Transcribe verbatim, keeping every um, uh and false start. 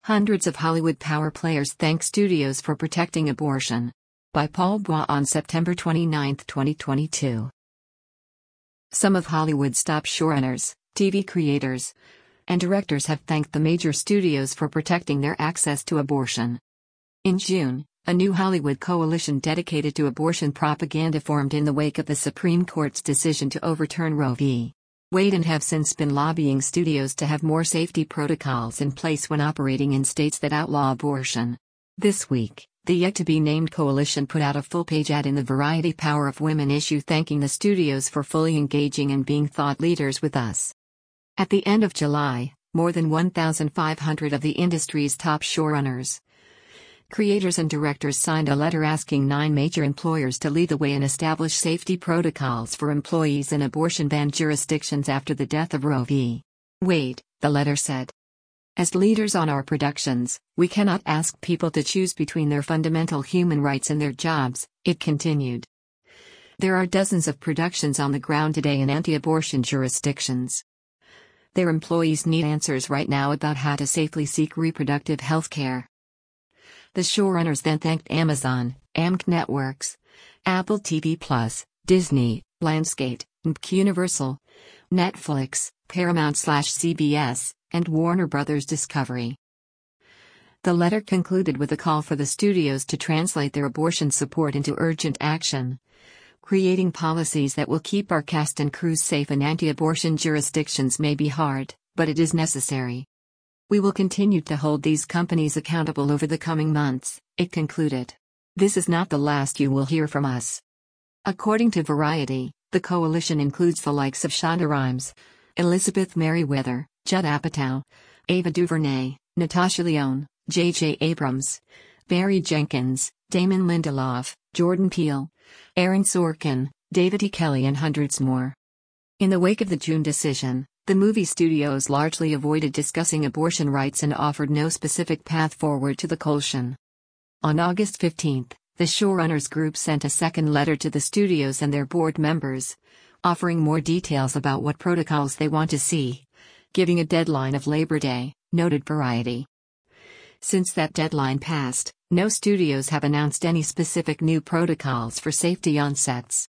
Hundreds of Hollywood power players thank studios for protecting abortion. By Paul Bois on September twenty-ninth, twenty twenty-two. Some of Hollywood's top showrunners, T V creators, and directors have thanked the major studios for protecting their access to abortion. In June, a new Hollywood coalition dedicated to abortion propaganda formed in the wake of the Supreme Court's decision to overturn Roe v. Wade and have since been lobbying studios to have more safety protocols in place when operating in states that outlaw abortion. This week, the yet-to-be-named coalition put out a full-page ad in the Variety Power of Women issue thanking the studios for fully engaging and being thought leaders with us. At the end of July, more than one thousand five hundred of the industry's top showrunners, creators and directors signed a letter asking nine major employers to lead the way and establish safety protocols for employees in abortion-banned jurisdictions after the death of Roe v. Wade, the letter said. As leaders on our productions, we cannot ask people to choose between their fundamental human rights and their jobs, it continued. There are dozens of productions on the ground today in anti-abortion jurisdictions. Their employees need answers right now about how to safely seek reproductive health care. The showrunners then thanked Amazon, A M C Networks, Apple T V Plus, Disney, Lionsgate, M P Universal, Netflix, Paramount/C B S, and Warner Brothers Discovery. The letter concluded with a call for the studios to translate their abortion support into urgent action. Creating policies that will keep our cast and crews safe in anti-abortion jurisdictions may be hard, but it is necessary. We will continue to hold these companies accountable over the coming months, it concluded. This is not the last you will hear from us. According to Variety, the coalition includes the likes of Shonda Rhimes, Elizabeth Merriweather, Judd Apatow, Ava DuVernay, Natasha Lyonne, J J Abrams, Barry Jenkins, Damon Lindelof, Jordan Peele, Aaron Sorkin, David E. Kelley and hundreds more. In the wake of the June decision, the movie studios largely avoided discussing abortion rights and offered no specific path forward to the coalition. On August fifteenth, the showrunners group sent a second letter to the studios and their board members, offering more details about what protocols they want to see, giving a deadline of Labor Day, noted Variety. Since that deadline passed, no studios have announced any specific new protocols for safety on sets.